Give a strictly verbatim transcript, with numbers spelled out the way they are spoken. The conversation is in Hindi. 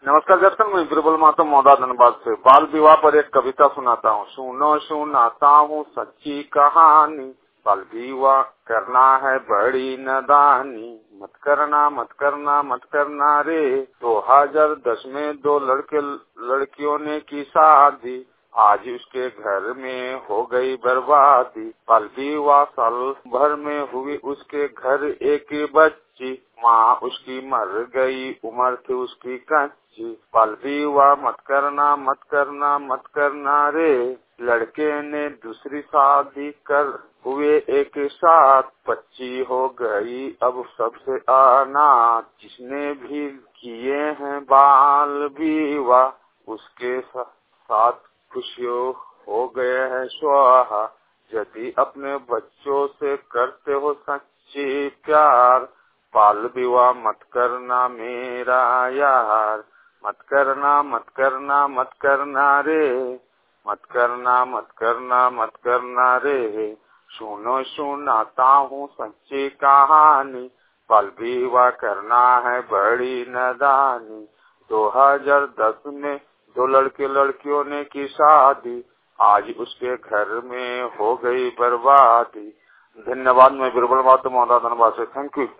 नमस्कार दर्शन, मैं बिरबल माता मौदा धनबाद से बाल विवाह पर एक कविता सुनाता हूँ। सुनो सुनाता हूँ सच्ची कहानी, बाल विवाह करना है बड़ी नादानी। मत करना मत करना मत करना रे, दो हजार दस में दो लड़के लड़कियों ने की शादी, आज उसके घर में हो गई बर्बादी। बाल विवाह साल भर में हुई उसके घर एक बच्ची, माँ उसकी मर गई, उम्र थी उसकी कच्ची। बाल विवाह मत करना मत करना मत करना रे, लड़के ने दूसरी शादी कर हुए एक साथ, बच्ची हो गई अब सबसे अनाथ। जिसने भी किए हैं बाल विवाह उसके साथ खुशियों हो गए हैं स्वाहा। यदि अपने बच्चों से करते हो सच्ची प्यार, बाल विवाह मत करना मेरा यार। मत करना मत करना मत करना रे, मत करना मत करना मत करना रे। सुनो सुनाता हूँ सच्ची कहानी, बाल विवाह करना है बड़ी नादानी। दो हजार दस में दो लड़के लड़कियों ने की शादी, आज उसके घर में हो गई बर्बादी। धन्यवाद। मैं बिरबल माता मौदा धनबाद से। Thank you.